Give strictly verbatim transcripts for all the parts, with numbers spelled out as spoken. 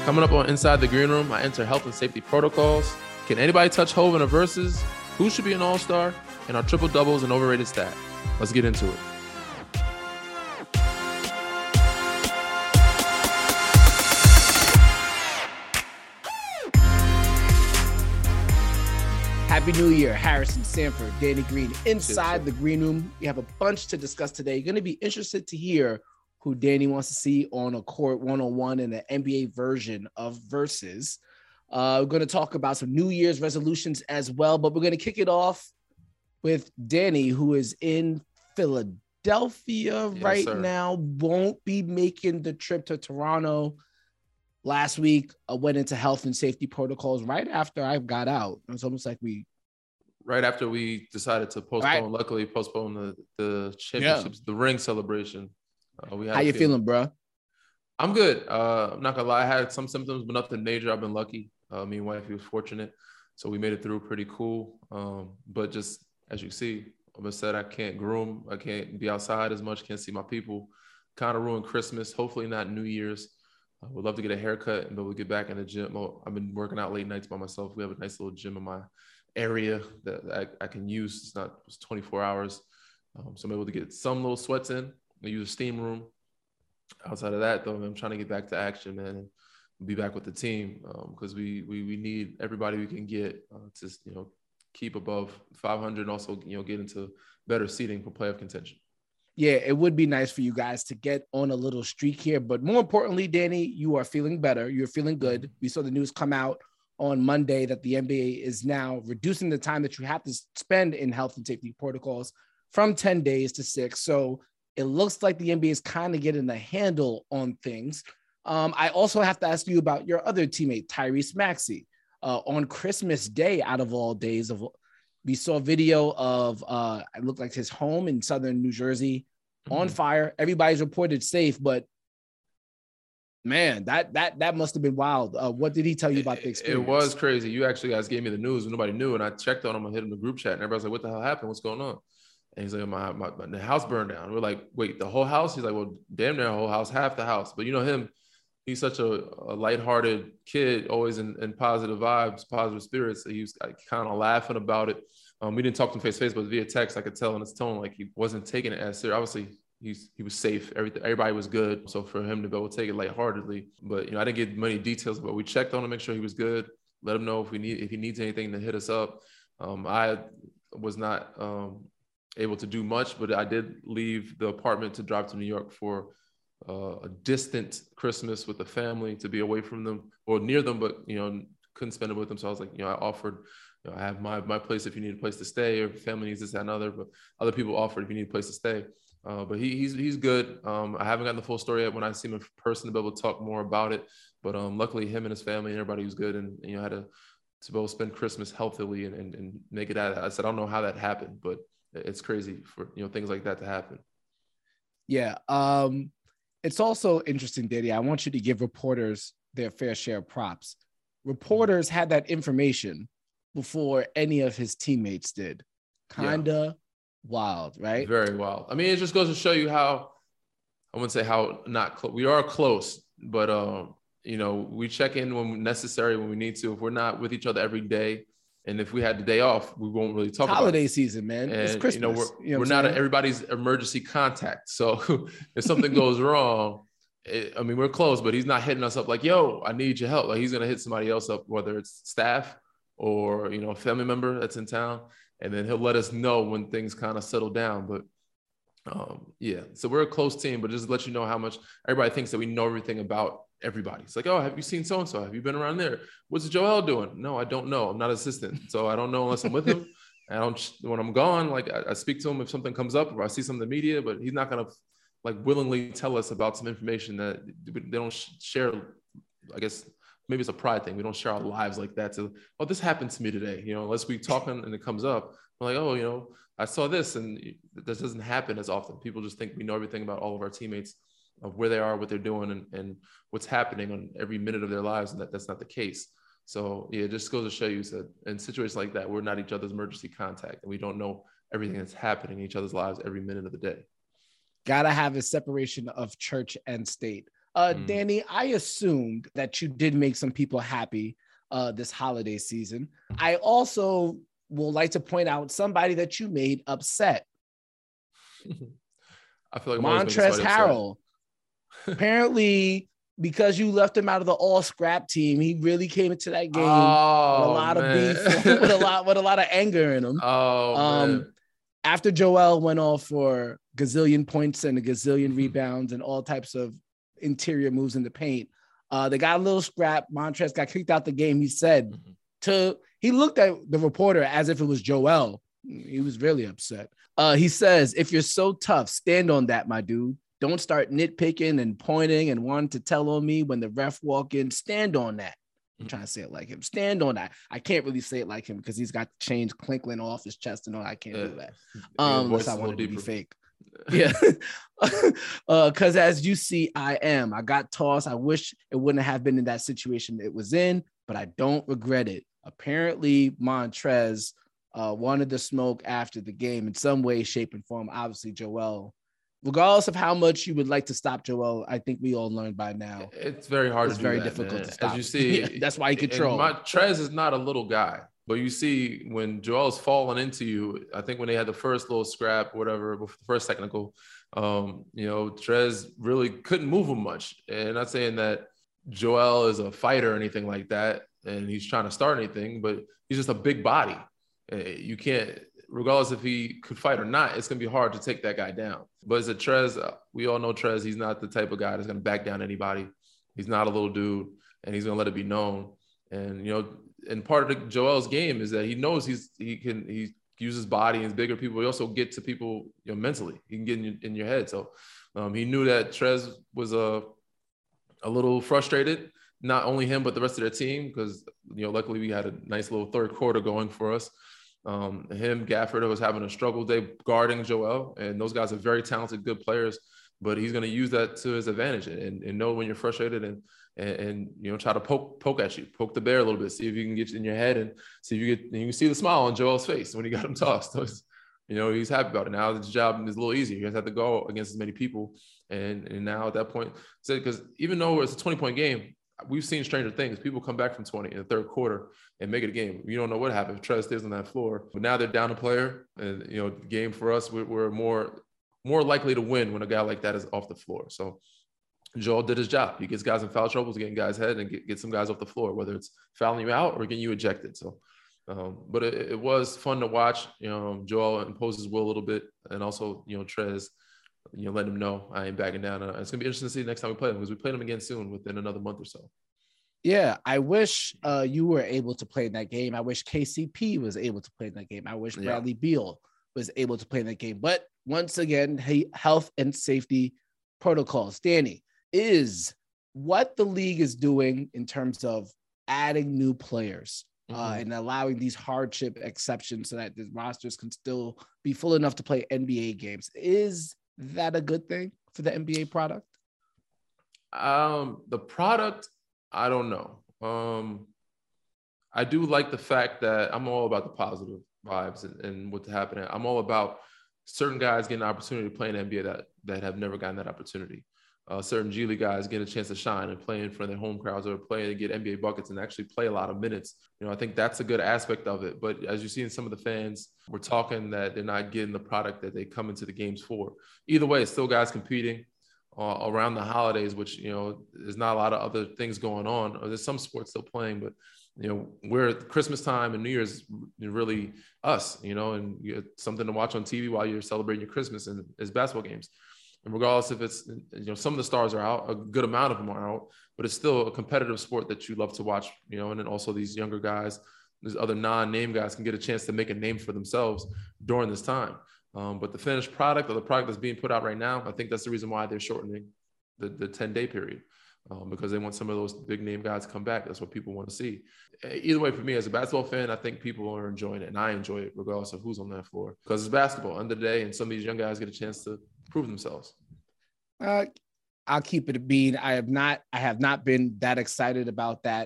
Coming up on Inside the Green Room, I enter health and safety protocols. Can anybody touch Hov in a versus? Who should be an all-star? And our triple doubles and overrated stat. Let's get into it. Happy New Year, Harrison Sanford, Danny Green, Inside the Green Room. We have a bunch to discuss today. You're going to be interested to hear who Danny wants to see on a court one-on-one in the N B A version of Versus. Uh, we're going to talk about some New Year's resolutions as well, but we're going to kick it off with Danny, who is in Philadelphia yes, right sir. now, won't be making the trip to Toronto. Last week, I went into health and safety protocols right after I got out. It was almost like we... Right after we decided to postpone, right. luckily postpone the, the championships, yeah. the ring celebration. Uh, we had How you feeling, bro? I'm good. Uh, I'm not gonna lie. I had some symptoms, but nothing major. I've been lucky. Uh, me and wifey was fortunate. So we made it through pretty cool. Um, but just as you see, I said I can't groom. I can't be outside as much. Can't see my people. Kind of ruined Christmas. Hopefully not New Year's. I would love to get a haircut and be able to get back in the gym. Well, I've been working out late nights by myself. We have a nice little gym in my area that I, I can use. It's not it's twenty-four hours. Um, so I'm able to get some little sweats in. I use a steam room. Outside of that, though, I'm trying to get back to action, man, and be back with the team because um, we, we we need everybody we can get uh, to you know keep above five hundred and also you know get into better seating for playoff contention. Yeah, it would be nice for you guys to get on a little streak here, but more importantly, Danny, you are feeling better. You're feeling good. We saw the news come out on Monday that the N B A is now reducing the time that you have to spend in health and safety protocols from ten days to six. So it looks like the N B A is kind of getting a handle on things. Um, I also have to ask you about your other teammate, Tyrese Maxey. Uh, on Christmas Day, out of all days, of we saw a video of uh, it looked like his home in southern New Jersey mm-hmm. on fire. Everybody's reported safe, but man, that that that must have been wild. Uh, what did he tell you about the experience? It was crazy. You actually guys gave me the news when nobody knew, and I checked on him. I hit him in the group chat, and everybody's like, "What the hell happened? What's going on?" And he's like, my, my, my the house burned down. We're like, wait, the whole house? He's like, well, damn near the whole house, half the house. But you know him, he's such a, a lighthearted kid, always in, in positive vibes, positive spirits. So he was like, kind of laughing about it. Um, we didn't talk to him face to face, but via text, I could tell in his tone, like he wasn't taking it as serious. Obviously, he's he was safe. Everything, everybody was good. So for him to be able to take it lightheartedly, but you know, I didn't get many details, but we checked on him, make sure he was good. Let him know if we need if he needs anything to hit us up. Um, I was not. Um, able to do much, but I did leave the apartment to drive to New York for uh, a distant Christmas with the family to be away from them or near them, but, you know, couldn't spend it with them. So I was like, you know, I offered, you know, I have my, my place if you need a place to stay or if family needs this, that, and other, but other people offered if you need a place to stay. Uh, but he, he's, he's good. Um, I haven't gotten the full story yet when I see him in person to be able to talk more about it. But um, luckily him and his family and everybody was good. And, you know, had to, to be able to spend Christmas healthily and, and, and make it out. I said, I don't know how that happened, but it's crazy for, you know, things like that to happen. Yeah. Um, it's also interesting, Danny. I want you to give reporters their fair share of props. Reporters had that information before any of his teammates did. Kinda yeah. wild, right? Very wild. I mean, it just goes to show you how, I wouldn't say how not close. We are close, but, um, you know, we check in when necessary, when we need to. If we're not with each other every day, and if we had the day off, we won't really talk holiday about holiday season, man. And, it's Christmas. You know, we're, you know we're not a, everybody's emergency contact. So if something goes wrong, it, I mean, we're close, but he's not hitting us up like, yo, I need your help. Like he's going to hit somebody else up, whether it's staff or, you know, a family member that's in town. And then he'll let us know when things kind of settle down. But um, yeah, so we're a close team, but just to let you know how much everybody thinks that we know everything about everybody. It's like, oh, have you seen so-and-so? Have you been around there? What's Joel doing? No, I don't know. I'm not assistant. So I don't know unless I'm with him. I don't, when I'm gone, like I, I speak to him if something comes up or I see something in the media, but he's not going to like willingly tell us about some information that they don't share. I guess maybe it's a pride thing. We don't share our lives like that. To, oh, this happened to me today, you know, unless we talking and it comes up. We're like, oh, you know, I saw this, and this doesn't happen as often. People just think we know everything about all of our teammates, of where they are, what they're doing, and, and what's happening on every minute of their lives, and that, that's not the case. So yeah, it just goes to show you that in situations like that, we're not each other's emergency contact, and we don't know everything that's happening in each other's lives every minute of the day. Gotta have a separation of church and state. Uh, Mm. Danny, I assumed that you did make some people happy uh, this holiday season. I also will like to point out somebody that you made upset. I feel like I'm always making somebody Montrezl upset. Harrell. Apparently, because you left him out of the all scrap team, he really came into that game Oh, with a lot man. of beef, with a lot, with a lot of anger in him. Oh, um, man. After Joel went off for gazillion points and a gazillion rebounds and all types of interior moves in the paint, uh, they got a little scrap. Montrezl got kicked out the game. He said Mm-hmm. to, he looked at the reporter as if it was Joel. He was really upset. Uh, he says, if you're so tough, stand on that, my dude. Don't start nitpicking and pointing and wanting to tell on me when the ref walk in. Stand on that. I'm trying to say it like him. Stand on that. I can't really say it like him because he's got the chains clinking off his chest and all. I can't Yeah. do that. Yeah, Um, voice unless I is a want little it to be deeper. fake. Yeah. uh, because as you see, I am. I got tossed. I wish it wouldn't have been in that situation it was in, but I don't regret it. Apparently, Montrez uh, wanted the smoke after the game in some way, shape, and form. Obviously, Joel, regardless of how much you would like to stop Joel, I think we all learned by now. It's very hard It's to do very that, difficult man. to stop. As you see, Yeah, that's why he and controls. Montrez is not a little guy, but you see when Joel's falling into you, I think when they had the first little scrap, whatever, the first technical, um, you know, Trez really couldn't move him much. And not saying that Joel is a fighter or anything like that, and he's trying to start anything, but he's just a big body. You can't, regardless if he could fight or not, it's going to be hard to take that guy down. But as a Trez, we all know Trez, he's not the type of guy that's going to back down anybody. He's not a little dude, and he's going to let it be known. And, you know, and part of the, Joel's game is that he knows he's he can he uses body and bigger people. He also get to people, you know, mentally. He can get in your, in your head. So um, he knew that Trez was a a little frustrated, not only him but the rest of their team, because, you know, luckily we had a nice little third quarter going for us. Um, him, Gafford was having a struggle day guarding Joel, and those guys are very talented, good players. But he's going to use that to his advantage and, and know when you're frustrated and, and, and, you know, try to poke poke at you, poke the bear a little bit, see if you can get in your head and see if you get, and you can see the smile on Joel's face when he got him tossed. So you know, he's happy about it. Now his job is a little easier. He doesn't have to go against as many people. And, and now at that point, because even though it's a twenty-point game, we've seen stranger things. People come back from twenty in the third quarter and make it a game. You don't know what happened if Trez stays on that floor. But now they're down a player, and, you know, the game for us, we're, we're more more likely to win when a guy like that is off the floor. So Joel did his job. He gets guys in foul troubles, getting guys head, and get, get some guys off the floor, whether it's fouling you out or getting you ejected. So, um, but it, it was fun to watch. You know, Joel imposes will a little bit, and also, you know, Trez, you know, let him know I ain't backing down. Uh, it's gonna be interesting to see next time we play him, because we play him again soon within another month or so. Yeah, I wish uh, you were able to play in that game. I wish K C P was able to play in that game. I wish Bradley yeah. Beal was able to play in that game. But once again, hey, health and safety protocols. Danny, is what the league is doing in terms of adding new players mm-hmm. uh, and allowing these hardship exceptions so that the rosters can still be full enough to play N B A games. Is that a good thing for the N B A product? Um, the product, I don't know. Um, I do like the fact that I'm all about the positive vibes and, and what's happening. I'm all about certain guys getting an opportunity to play in the N B A that, that have never gotten that opportunity. Uh, certain G League guys get a chance to shine and play in front of their home crowds, or play and get N B A buckets and actually play a lot of minutes. You know, I think that's a good aspect of it. But as you see in some of the fans, we're talking that they're not getting the product that they come into the games for. Either way, it's still guys competing uh, around the holidays, which, you know, there's not a lot of other things going on. Or there's some sports still playing, but, you know, we're at Christmas time and New Year's really us, you know, and you have something to watch on T V while you're celebrating your Christmas, and it's basketball games. And regardless if it's, you know, some of the stars are out, a good amount of them are out, but it's still a competitive sport that you love to watch, you know, and then also these younger guys, these other non-name guys can get a chance to make a name for themselves during this time. Um, but the finished product, or the product that's being put out right now, I think that's the reason why they're shortening the, the ten-day period, um, because they want some of those big name guys to come back. That's what people want to see. Either way, for me as a basketball fan, I think people are enjoying it, and I enjoy it regardless of who's on that floor, because it's basketball end of the day, and some of these young guys get a chance to prove themselves. Uh, I'll keep it a bean. I have not, I have not been that excited about that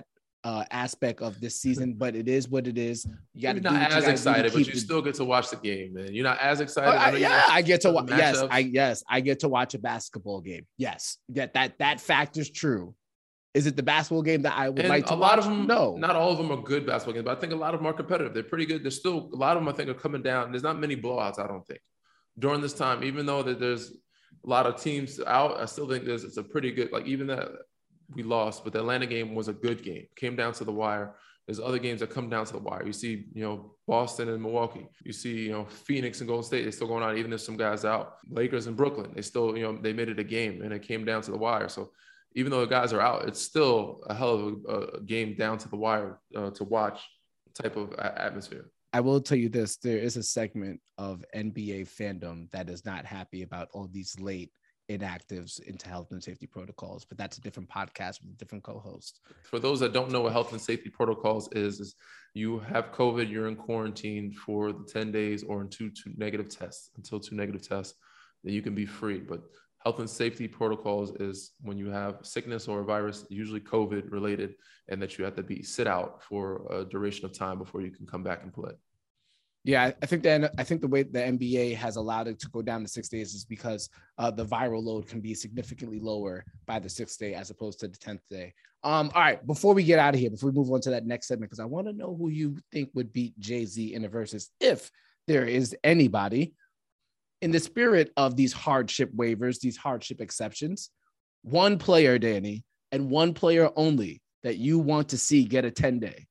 uh, aspect of this season, but it is what it is. You got to You're do not what you as gotta excited, do to but keep you the- still get to watch the game, man. You're not as Oh, excited. I, know yeah, you I get to the watch. Yes, matchups. I yes, I get to watch a basketball game. Yes, that that that fact is true. Is it the basketball game that I would And like to a lot watch? of them, No, not all of them are good basketball games, but I think a lot of them are competitive. They're pretty good. There's still a lot of them, I think, are coming down. There's not many blowouts, I don't think, during this time. Even though that there's a lot of teams out, I still think there's it's a pretty good. Like even that we lost, but the Atlanta game was a good game. Came down to the wire. There's other games that come down to the wire. You see, you know, Boston and Milwaukee. You see, you know, Phoenix and Golden State. They're still going on, even if some guys out. Lakers and Brooklyn. They still, you know, they made it a game, and it came down to the wire. So even though the guys are out, it's still a hell of a, a game down to the wire uh, to watch type of a- atmosphere. I will tell you this: there is a segment of N B A fandom that is not happy about all these late inactives into health and safety protocols, but that's a different podcast with a different co-host. For those that don't know what health and safety protocols is, is you have COVID, you're in quarantine for the ten days or until two negative tests, until two negative tests, then you can be free. But health and safety protocols is when you have sickness or a virus, usually COVID related, and that you have to be sit out for a duration of time before you can come back and play. Yeah, I think that I think the way the N B A has allowed it to go down to six days is because uh, the viral load can be significantly lower by the sixth day as opposed to the tenth day. Um, all right, before we get out of here, before we move on to that next segment, because I want to know who you think would beat Jay-Z in the verses, if there is anybody. In the spirit of these hardship waivers, these hardship exceptions, one player, Danny, and one player only that you want to see get a ten day.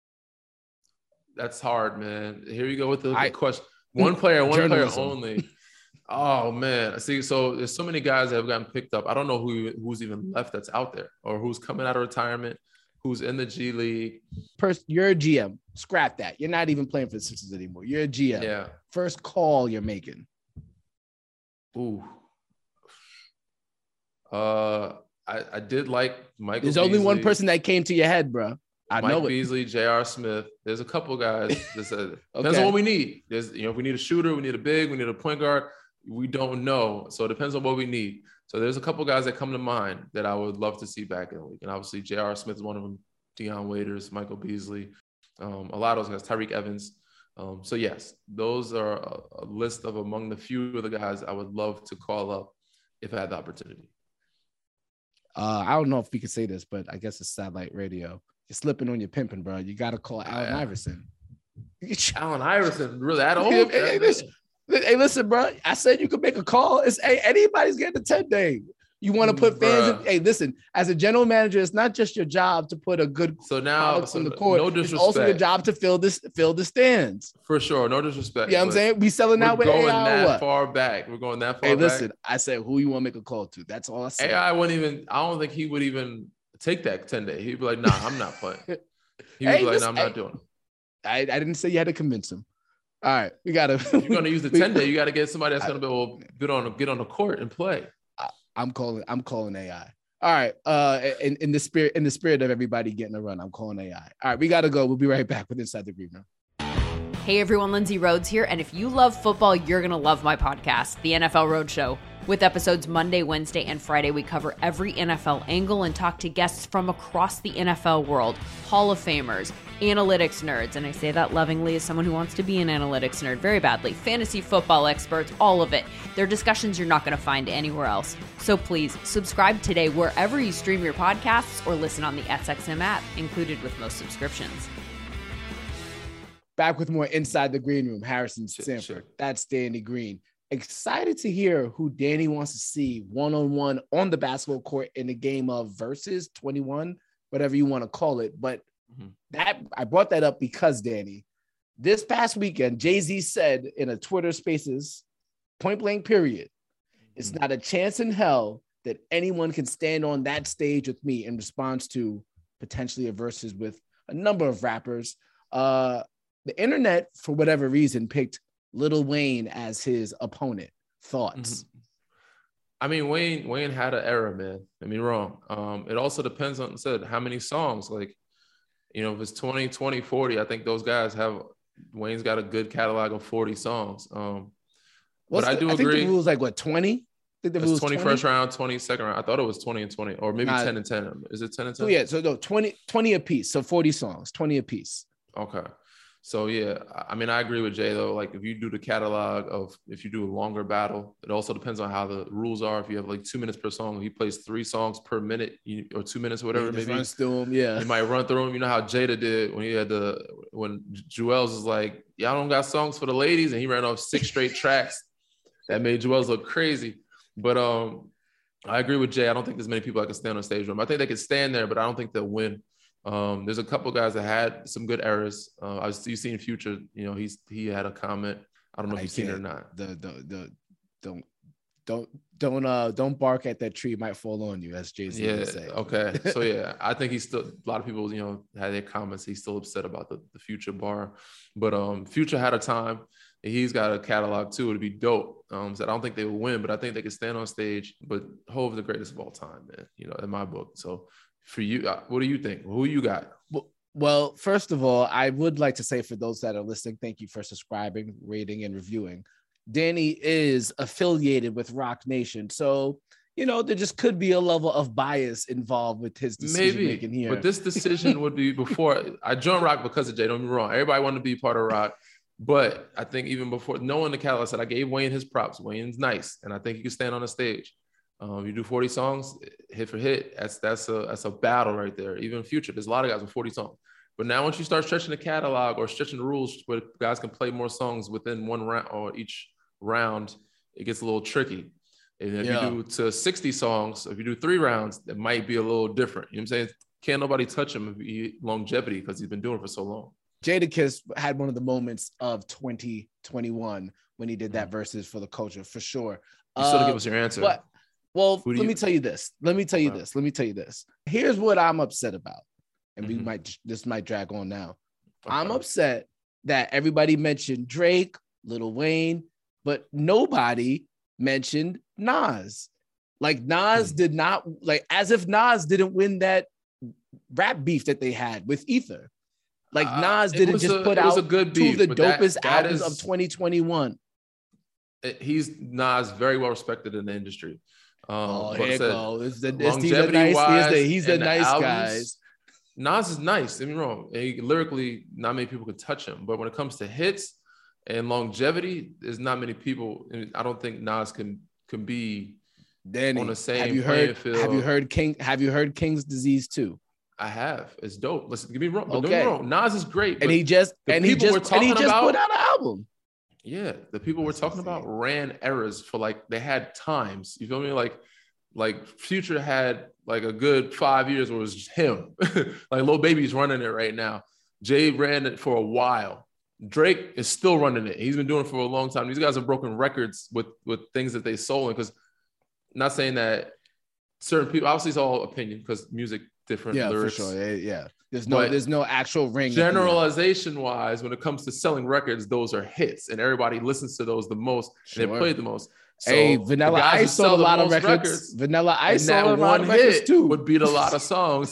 That's hard, man. Here you go with the, I, the question. One player, one journalism. player only. Oh man. See, so there's so many guys that have gotten picked up. I don't know who who's even left that's out there or who's coming out of retirement, who's in the G League. First, you're a G M. Scrap that. You're not even playing for the Sixers anymore. You're a G M. Yeah. First call you're making. Ooh. Uh, I, I did like Michael. There's Beasley, only one person that came to your head, bro. I Mike know it. Beasley, J R. Smith. There's a couple guys. That said, Okay. Depends on what we need. There's, you know, if we need a shooter, we need a big, we need a point guard. We don't know. So it depends on what we need. So there's a couple guys that come to mind that I would love to see back in the league. And obviously J R. Smith is one of them. Deion Waiters, Michael Beasley, um, a lot of those guys, Tyreek Evans. Um, so yes, those are a, a list of among the few of the guys I would love to call up if I had the opportunity. Uh, I don't know if we could say this, but I guess it's satellite radio. You're slipping on your pimping, bro. You got to call Allen Yeah. Iverson. Allen Iverson, really that old? Hey, hey, listen, hey, listen, bro. I said you could make a call. It's hey, anybody's getting a ten day. You want to put fans in? Bruh. Hey, listen, as a general manager, it's not just your job to put a good So now, product so on the court. no It's disrespect. also your job to fill this, fill the stands. For sure, no disrespect. You know what I'm but saying? We selling We're out with going A I or that what? far back. We're going that far Hey, back. listen, I said who you want to make a call to. That's all I said. A I wouldn't even, I don't think he would even take that ten day. He'd be like, nah, I'm not playing. He would Hey, be like, listen, nah, I'm not hey. doing it. I, I didn't say you had to convince him. All right, we gotta. You're going to use the ten day. You got to get somebody that's going to be able to get on, get on the court and play. I'm calling. I'm calling A I. All right. Uh, in, in the spirit, in the spirit of everybody getting a run, I'm calling A I. All right, we gotta go. We'll be right back with Inside the Green Room. Hey everyone, Lindsay Rhodes here, and if you love football, you're going to love my podcast, The N F L Roadshow. With episodes Monday, Wednesday, and Friday, we cover every N F L angle and talk to guests from across the N F L world, Hall of Famers, analytics nerds, and I say that lovingly as someone who wants to be an analytics nerd very badly, fantasy football experts, all of it. They're discussions you're not going to find anywhere else. So please, subscribe today wherever you stream your podcasts or listen on the S X M app, included with most subscriptions. Back with more Inside the Green Room. Harrison Sure, Sanford. sure. That's Danny Green. Excited to hear who Danny wants to see one-on-one on the basketball court in the game of versus twenty-one, whatever you want to call it. But Mhm. that I brought that up because, Danny, this past weekend, Jay-Z said in a Twitter Spaces, point blank period, it's Mhm. not a chance in hell that anyone can stand on that stage with me in response to potentially a versus with a number of rappers. Uh, the internet, for whatever reason, picked Lil Wayne as his opponent. Thoughts? Mhm. I mean, Wayne Wayne had an era, man. I mean, wrong. Um, it also depends on said how many songs. Like, you know, if it's twenty, twenty, forty, I think those guys have. Wayne's got a good catalog of forty songs. Um, What's but I the- do I think agree. the rule is like what, twenty? think the It's rules twenty twenty first round, twenty second round. I thought it was twenty and twenty, or maybe Nah. ten and ten. Is it ten and ten? So yeah, so no, twenty, twenty a piece. So forty songs, twenty a piece. Okay. So yeah, I mean, I agree with Jay though. Like if you do the catalog of, if you do a longer battle, it also depends on how the rules are. If you have like two minutes per song, he plays three songs per minute you, or two minutes, or whatever Yeah, it may be. runs through them, yeah. You might run through them. You know how Jada did when he had the, when Juelz was like, y'all don't got songs for the ladies. And he ran off six straight tracks that made Juelz look crazy. But um, I agree with Jay. I don't think there's many people that can stand on stage with him. I think they can stand there, but I don't think they'll win. Um, there's a couple guys that had some good errors. Uh, I was, you've seen Future, you know, he's, he had a comment. I don't know if I you've seen it or can't. not. The, the, the, don't, don't, don't, uh, don't bark at that tree. It might fall on you, as Jay-Z Yeah. would say. Okay. So yeah, I think he's still, a lot of people, you know, had their comments. He's still upset about the, the Future bar, but um, Future had a time. He's got a catalog too. It'd be dope. Um, so I don't think they will win, but I think they can stand on stage. But Hov is the greatest of all time, man. You know, in my book. So for you, uh, what do you think? Who you got? Well, first of all, I would like to say for those that are listening, thank you for subscribing, rating, and reviewing. Danny is affiliated with Rock Nation, so you know there just could be a level of bias involved with his decision Maybe, making here. but this decision would be before I joined Rock because of Jay. Don't get me wrong. Everybody wanted to be part of Rock. But I think even before knowing the catalog, I said I gave Wayne his props. Wayne's nice, and I think he can stand on the stage. Um, you do forty songs, hit for hit. That's that's a that's a battle right there. Even Future, there's a lot of guys with forty songs. But now once you start stretching the catalog or stretching the rules where guys can play more songs within one round or each round, it gets a little tricky. And if yeah. you do to sixty songs, if you do three rounds, it might be a little different. You know what I'm saying? Can't nobody touch him if he longevity because he's been doing it for so long. Jadakiss had one of the moments of twenty twenty-one when he did that versus for the culture, for sure. You still uh, give us your answer. But, well, let you... me tell you this. Let me tell you okay. this. Let me tell you this. Here's what I'm upset about. And mm-hmm. we might, this might drag on now. Okay. I'm upset that everybody mentioned Drake, Lil Wayne, but nobody mentioned Nas. Like Nas mm-hmm. did not, like as if Nas didn't win that rap beef that they had with Ether. Like Nas uh, didn't just a, put out a good beef, two of the dopest that, that albums is, of twenty twenty-one. It, he's Nas very well respected in the industry. Um, oh, here it goes. The, he's the nice, wise, he's the, he's the nice albums, guys. Nas is nice. Don't get me wrong. He, lyrically, not many people could touch him. But when it comes to hits and longevity, there's not many people. I don't think Nas can can be Danny, on the same have you heard, field. Have you heard King? Have you heard King's Disease too? I have. It's dope. Listen, get me wrong. But okay. Don't get me wrong. Nas is great. And he just and he just, and he just about, put out an album. Yeah, the people we're talking about ran eras for like they had times. You feel me? Like, like Future had like a good five years where it was just him. Like Lil Baby's running it right now. Jay ran it for a while. Drake is still running it. He's been doing it for a long time. These guys have broken records with with things that they sold. Because not saying that certain people, obviously it's all opinion because music different yeah, lyrics. For sure. Yeah, there's no but there's no actual ring. Generalization wise, when it comes to selling records, those are hits, and everybody listens to those the most. Sure. And they play the most. So hey, Vanilla Ice sold a lot of records. records. Vanilla Ice sold a lot of records too. Would beat a lot of songs.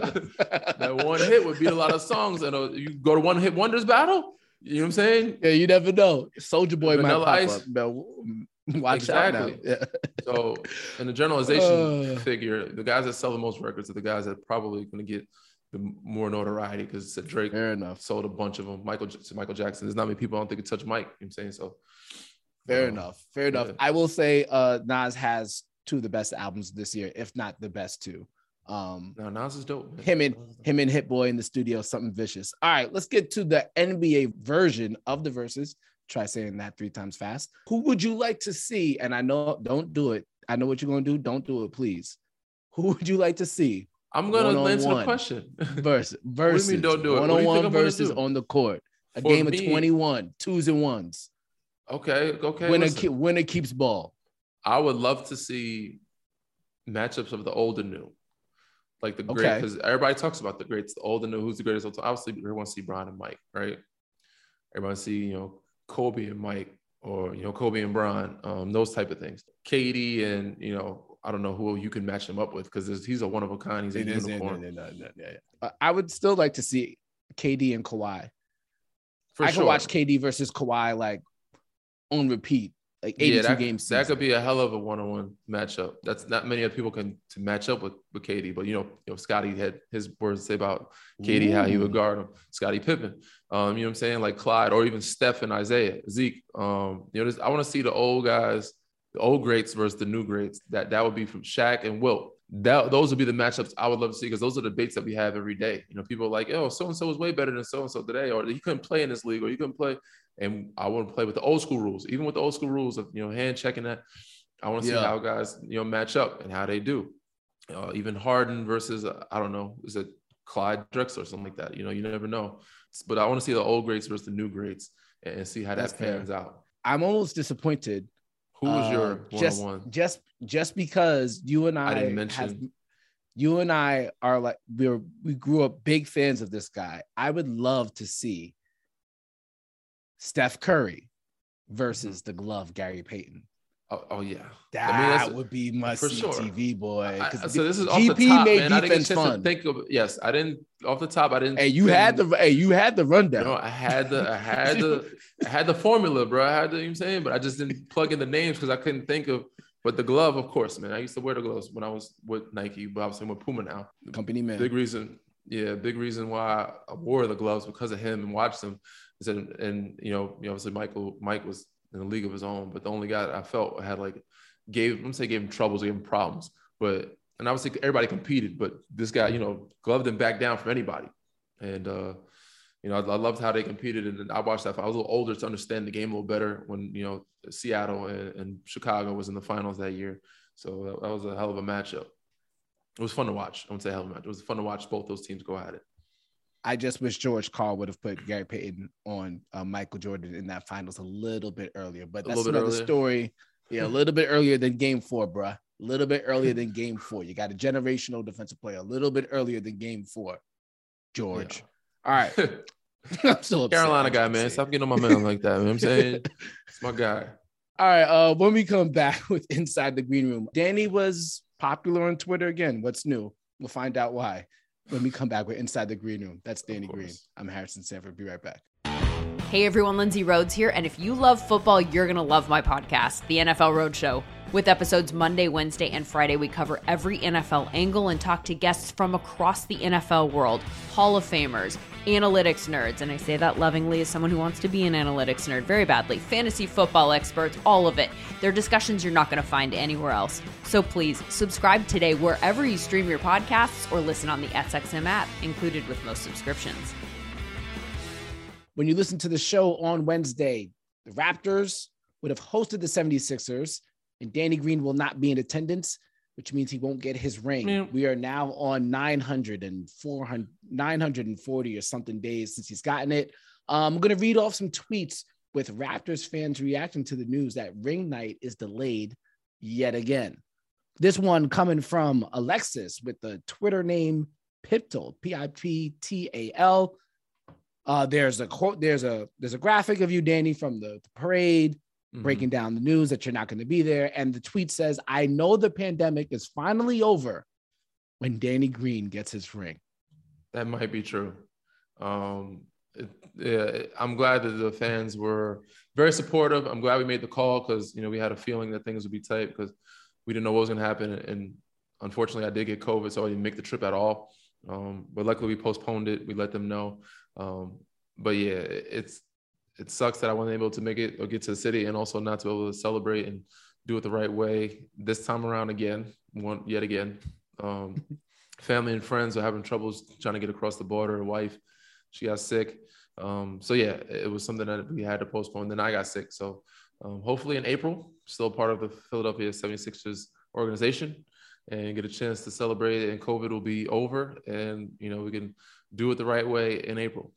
That one hit would beat a lot of songs. And uh, you go to One Hit Wonders battle. You know what I'm saying? Yeah, you never know. Soldier Boy Vanilla might pop Ice. up. No, watch exactly. out now. Yeah. So, in the generalization uh, figure, the guys that sell the most records are the guys that probably going to get the more notoriety because Drake Fair enough. sold a bunch of them. Michael Michael Jackson. There's not many people I don't think could touch Mike. You know what I'm saying? So, fair um, enough. Fair enough. Yeah. I will say uh, Nas has two of the best albums this year, if not the best two. Um, no, Nas is dope. Man. Him and him and Hit Boy in the studio, something vicious. All right, let's get to the N B A version of the verses. Try saying that three times fast. Who would you like to see? And I know, don't do it. I know what you're gonna do. Don't do it, please. Who would you like to see? I'm gonna one answer the question. Verse, versus. What do you mean don't do it? One-on-one versus on the court. A For game me, of twenty-one, twos and ones. Okay, okay. Winner, ke- winner keeps ball. I would love to see matchups of the old and new. Like the great, because okay. everybody talks about the greats, the old and new. Who's the greatest? Obviously, everyone see Bron and Mike, right? Everyone see, you know, Kobe and Mike, or, you know, Kobe and Bron, um, those type of things. K D and, you know, I don't know who you can match him up with because he's a one of a kind. He's a it unicorn. Is, yeah, yeah, yeah, yeah. I would still like to see K D and Kawhi. For I sure. could watch K D versus Kawhi like on repeat like Yeah, eighty-two that, game that season. could be a hell of a one-on-one matchup. That's not many other people can to match up with, with K D, but you know, you know, Scotty had his words to say about K D, how he would guard him. Scottie Pippen, um, you know what I'm saying? Like Clyde, or even Steph and Isaiah, Zeke. Um, you know, this, I want to see the old guys, the old greats versus the new greats. That that would be from Shaq and Wilt. That those would be the matchups I would love to see, because those are the debates that we have every day. You know, people are like, oh, so and so is way better than so and so today, or he couldn't play in this league, or he couldn't play. And I want to play with the old school rules, even with the old school rules of, you know, hand checking that. I want to Yeah. see how guys, you know, match up and how they do. Uh, even Harden versus, uh, I don't know, is it Clyde Drexler or something like that? You know, you never know. But I want to see the old greats versus the new greats and, and see how That's that pans fair. out. I'm almost disappointed. Who was uh, your just, one-on-one? Just, just because you and I, I didn't mention. have, you and I are like, we're, we grew up big fans of this guy. I would love to see Steph Curry versus mm-hmm. the glove Gary Payton. Oh, oh yeah, that I mean, would be must see sure. T V, boy. I, so this is off G P the top, made man. I didn't get a chance fun. to think of. Yes, I didn't off the top. I didn't. Hey, you had the. Hey, you had the rundown. You know, I had the. I had the. I had the formula, bro. I had the. You know what I'm saying, but I just didn't plug in the names because I couldn't think of. But the glove, of course, man. I used to wear the gloves when I was with Nike, but obviously with Puma now. Company man. Big reason. Yeah, big reason why I wore the gloves because of him and watched him. And, and you know, obviously Michael, Mike was in a league of his own, but the only guy that I felt had like gave, I'm gonna say gave him troubles, gave him problems. But and obviously everybody competed, but this guy, you know, Glove didn't back down from anybody. And uh, you know, I, I loved how they competed. And I watched that. I was a little older to understand the game a little better when, you know, Seattle and, and Chicago was in the finals that year. So that, that was a hell of a matchup. It was fun to watch. I wouldn't say hell of a match. It was fun to watch both those teams go at it. I just wish George Karl would have put Gary Payton on uh, Michael Jordan in that finals a little bit earlier, but that's another earlier. story. Yeah, a little bit earlier than game four, bruh. A little bit earlier than game four. You got a generational defensive player a little bit earlier than game four, George. Yeah. All right. I'm still upset. Carolina guy, man. Stop getting on my man like that. You know what I'm saying? It's my guy. All right. Uh, when we come back with Inside the Green Room, Danny was popular on Twitter again. What's new? We'll find out why when we come back with Inside the Green Room. That's Danny Green. I'm Harrison Sanford. Be right back. Hey everyone, Lindsay Rhodes here, and if you love football, you're going to love my podcast, The N F L Roadshow. With episodes Monday, Wednesday, and Friday, we cover every N F L angle and talk to guests from across the N F L world, Hall of Famers, analytics nerds, and I say that lovingly as someone who wants to be an analytics nerd very badly, fantasy football experts, all of it. They're discussions you're not going to find anywhere else. So please, subscribe today wherever you stream your podcasts or listen on the S X M app, included with most subscriptions. When you listen to the show on Wednesday, the Raptors would have hosted the seventy-sixers, and Danny Green will not be in attendance, which means he won't get his ring. Mm. We are now on nine hundred and four hundred, nine hundred forty or something days since he's gotten it. Um, I'm going to read off some tweets with Raptors fans reacting to the news that ring night is delayed yet again. This one coming from Alexis with the Twitter name Piptal, P I P T A L. Uh, there's a quote, there's a there's a graphic of you, Danny, from the, the parade, mm-hmm. breaking down the news that you're not going to be there. And the tweet says, I know the pandemic is finally over when Danny Green gets his ring. That might be true. Um, it, yeah, I'm glad that the fans were very supportive. I'm glad we made the call because, you know, we had a feeling that things would be tight because we didn't know what was going to happen. And unfortunately, I did get COVID, so I didn't make the trip at all. Um, but luckily, we postponed it. We let them know. Um, but yeah, it's it sucks that I wasn't able to make it or get to the city, and also not to be able to celebrate and do it the right way this time around again, one yet again. Um, family and friends are having troubles trying to get across the border. Wife, she got sick. Um, so yeah, it was something that we had to postpone. Then I got sick. So um, hopefully in April, still part of the Philadelphia seventy-sixers organization, and get a chance to celebrate it, and COVID will be over, and you know we can do it the right way in April.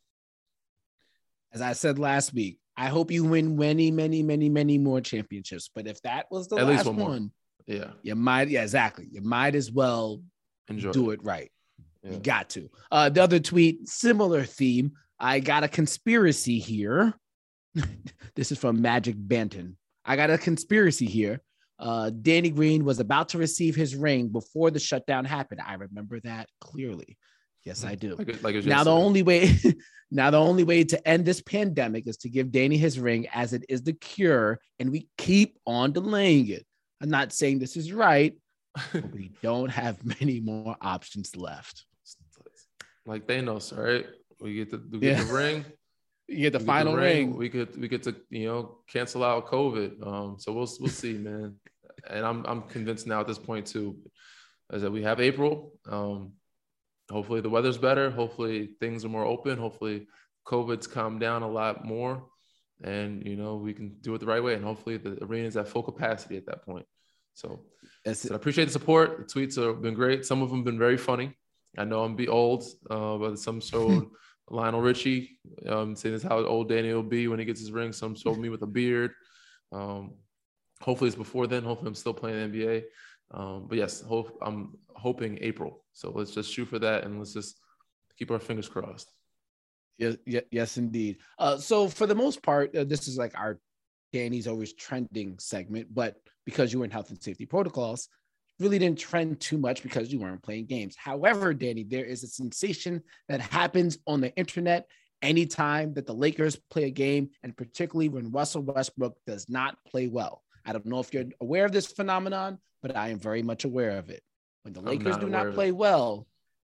As I said last week, I hope you win many, many, many, many more championships. But if that was the At last least one, one, more. yeah, you might, yeah, exactly. You might as well Enjoy do it, it right. Yeah. You got to. Uh, the other tweet, similar theme. I got a conspiracy here. This is from Magic Banton. I got a conspiracy here. Uh, Danny Green was about to receive his ring before the shutdown happened. I remember that clearly. Yes, I do. Like, like now the only way, now the only way to end this pandemic is to give Danny his ring, as it is the cure, and we keep on delaying it. I'm not saying this is right, but we don't have many more options left. Like Thanos, right? We get the we get Yeah. the ring. You get the we final get the ring. ring. We could we get to you know cancel out COVID. Um, so we'll we'll see, man. And I'm I'm convinced now at this point too, is that we have April. Um, hopefully the weather's better. Hopefully things are more open. Hopefully COVID's calmed down a lot more, and you know we can do it the right way. And hopefully the arena is at full capacity at that point. So, so I appreciate the support. The tweets have been great. Some of them have been very funny. I know I'm be old, uh, but some showed Lionel Richie um, saying this how old Danny will be when he gets his ring. Some showed me with a beard. Um, hopefully it's before then. Hopefully I'm still playing N B A. Um, but yes, hope I'm hoping April. So let's just shoot for that and let's just keep our fingers crossed. Yes, yes, yes indeed. Uh, so for the most part, uh, this is like our Danny's always trending segment, but because you were in health and safety protocols, really didn't trend too much because you weren't playing games. However, Danny, there is a sensation that happens on the internet anytime that the Lakers play a game, and particularly when Russell Westbrook does not play well. I don't know if you're aware of this phenomenon, but I am very much aware of it. When the Lakers not do not play well,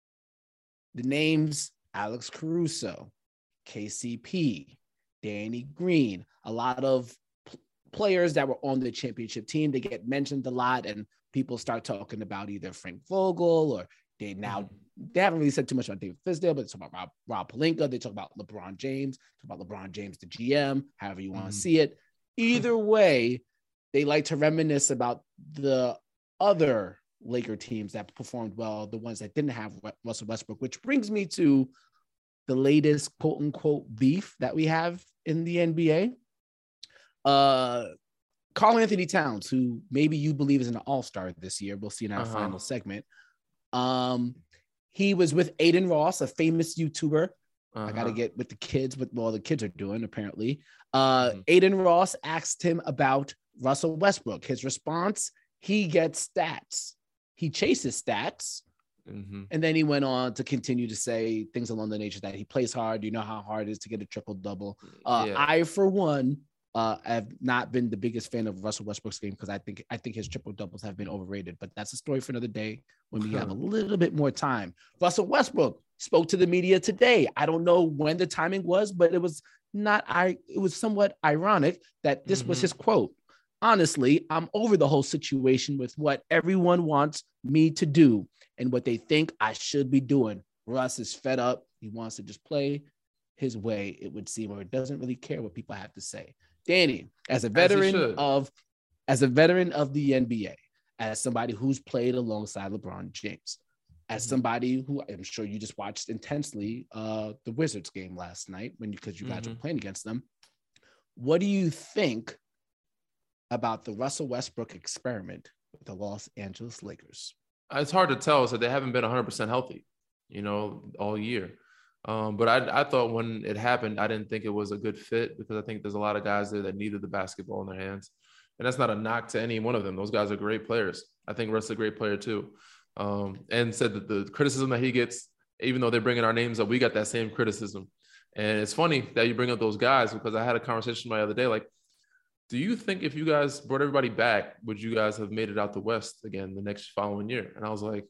the names Alex Caruso, K C P, Danny Green, a lot of p- players that were on the championship team, they get mentioned a lot, and people start talking about either Frank Vogel or they now, they haven't really said too much about David Fizdale, but they talk about Rob, Rob Pelinka. They talk about LeBron James, talk about LeBron James, the G M, however you want to mm. see it. Either way, they like to reminisce about the other Laker teams that performed well, the ones that didn't have Russell Westbrook, which brings me to the latest quote unquote beef that we have in the N B A. Uh, Karl-Anthony Towns, who maybe you believe is an all-star this year. We'll see in our uh-huh. final segment. Um, he was with Aiden Ross, a famous YouTuber. Uh-huh. I got to get with the kids, what all the kids are doing, apparently. Uh, mm-hmm. Aiden Ross asked him about Russell Westbrook. His response, he gets stats. He chases stats. Mm-hmm. And then he went on to continue to say things along the nature that he plays hard. You know how hard it is to get a triple-double. Uh, yeah. I, for one, Uh, I've not been the biggest fan of Russell Westbrook's game because I think I think his triple doubles have been overrated, but that's a story for another day when we have a little bit more time. Russell Westbrook spoke to the media today. I don't know when the timing was, but it was not I it was somewhat ironic that this mm-hmm. was his quote. Honestly, I'm over the whole situation with what everyone wants me to do and what they think I should be doing. Russ is fed up. He wants to just play his way, it would seem, or it doesn't really care what people have to say. Danny, as a veteran as of as a veteran of the N B A, as somebody who's played alongside LeBron James, as somebody who I'm sure you just watched intensely uh, the Wizards game last night when because you, you guys mm-hmm. were playing against them, what do you think about the Russell Westbrook experiment with the Los Angeles Lakers? It's hard to tell. So they haven't been one hundred percent healthy, you know, all year. Um, but I, I thought when it happened, I didn't think it was a good fit because I think there's a lot of guys there that needed the basketball in their hands. And that's not a knock to any one of them. Those guys are great players. I think Russ is a great player too. Um, and said that the criticism that he gets, even though they're bringing our names up, we got that same criticism. And it's funny that you bring up those guys because I had a conversation my other day, like, do you think if you guys brought everybody back, would you guys have made it out the West again the next following year? And I was like,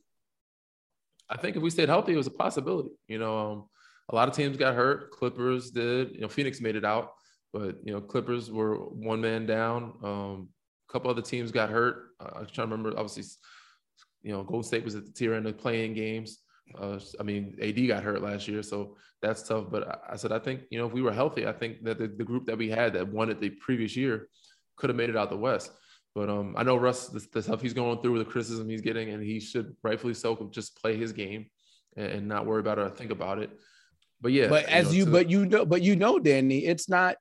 I think if we stayed healthy, it was a possibility. You know, um, a lot of teams got hurt. Clippers did. You know, Phoenix made it out, but you know, Clippers were one man down. Um, a couple other teams got hurt. Uh, I'm trying to remember. Obviously, you know, Golden State was at the tier end of playing games. Uh, I mean, A D got hurt last year, so that's tough. But I, I said, I think you know, if we were healthy, I think that the, the group that we had that won it the previous year could have made it out the West. But um, I know Russ, the, the stuff he's going through, the criticism he's getting, and he should rightfully so just play his game and, and not worry about it or think about it. But yeah, but as you, know, you but you know, but you know, Danny, it's not.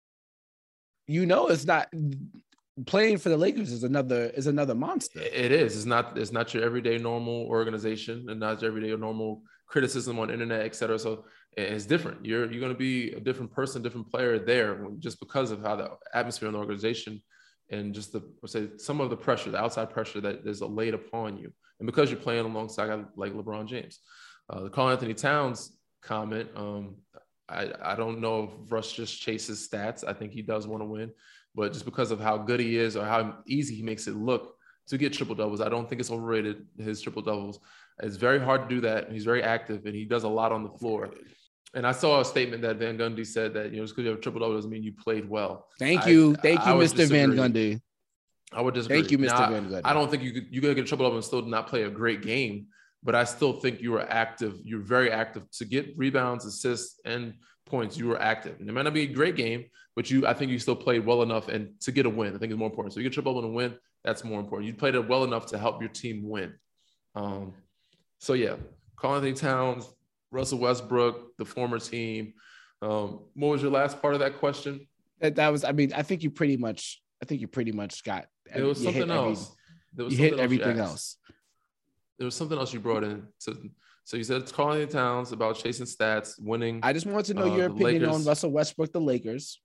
You know, it's not playing for the Lakers is another is another monster. It is. It's not. It's not your everyday normal organization, and not your everyday normal criticism on internet, et cetera. So it's different. You're you're going to be a different person, different player there, just because of how the atmosphere in the organization and just the say some of the pressure, the outside pressure that is laid upon you, and because you're playing alongside like LeBron James. Uh, the Karl-Anthony Towns comment, um, I, I don't know if Russ just chases stats. I think he does want to win, but just because of how good he is or how easy he makes it look to get triple doubles, I don't think it's overrated, his triple doubles. It's very hard to do that. He's very active and he does a lot on the floor. And I saw a statement that Van Gundy said that, you know, just because you have a triple double doesn't mean you played well. Thank you. I, Thank you, Mister Van Gundy. I would disagree. Thank you, Mister Now, Van Gundy. I don't think you could, you could get a triple double and still not play a great game, but I still think you were active. You're very active to get rebounds, assists, and points. You were active. And it might not be a great game, but you, I think you still played well enough and to get a win. I think it's more important. So you get triple double and win. That's more important. You played it well enough to help your team win. Um, so yeah, Karl-Anthony Towns, Russell Westbrook, the former team. Um, what was your last part of that question? That, that was, I mean, I think you pretty much, I think you pretty much got. There was something every, else. There was you something hit everything you else. There was something else you brought in. So, so you said it's Karl-Anthony Towns about chasing stats, winning. I just wanted to know uh, your opinion Lakers. on Russell Westbrook, the Lakers.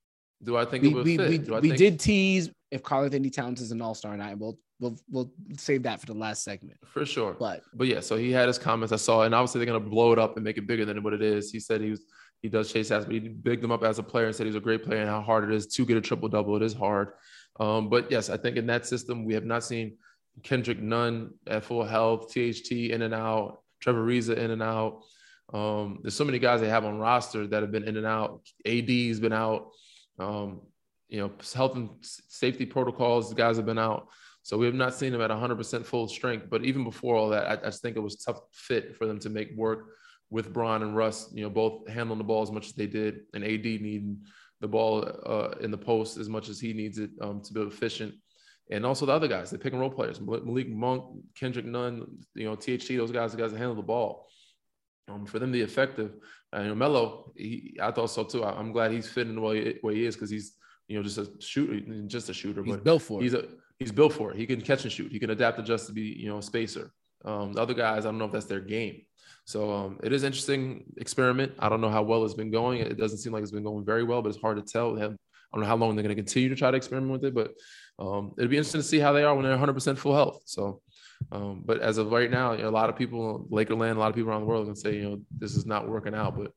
Do I think We it would we fit? we, Do I we think... did tease if Karl-Anthony Towns is an all-star, and I we'll we'll we'll save that for the last segment. For sure. But but yeah, so he had his comments I saw, and obviously they're gonna blow it up and make it bigger than what it is. He said he was he does chase stats, but he bigged him up as a player and said he's a great player and how hard it is to get a triple double. It is hard. Um, but yes, I think in that system we have not seen Kendrick Nunn at full health, T H T in and out, Trevor Ariza in and out. Um, there's so many guys they have on roster that have been in and out. A D's been out. Um, you know, health and safety protocols, the guys have been out. So we have not seen them at one hundred percent full strength. But even before all that, I, I just think it was tough fit for them to make work with Bron and Russ, you know, both handling the ball as much as they did, and A D needing the ball uh, in the post as much as he needs it um, to be efficient. And also the other guys, the pick and roll players, Malik Monk, Kendrick Nunn, you know, T H T, those guys, the guys that handle the ball. Um, for them to be effective, uh, you know, Melo, he, I thought so too. I, I'm glad he's fitting the way, way he is because he's, you know, just a shooter, just a shooter. he's but built for it. He's a he's built for it. He can catch and shoot. He can adapt to just to be, you know, a spacer. Um, the other guys, I don't know if that's their game. So um, it is an interesting experiment. I don't know how well it's been going. It doesn't seem like it's been going very well, but it's hard to tell. I don't know how long they're going to continue to try to experiment with it, but um, it'd be interesting to see how they are when they're one hundred percent full health. So, um, but as of right now, you know, a lot of people, Lakerland, a lot of people around the world can say, you know, this is not working out, but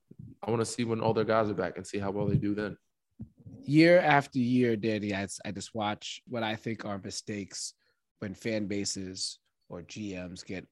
I want to see when all their guys are back and see how well they do then. Year after year, Danny, I, I just watch what I think are mistakes when fan bases or G Ms get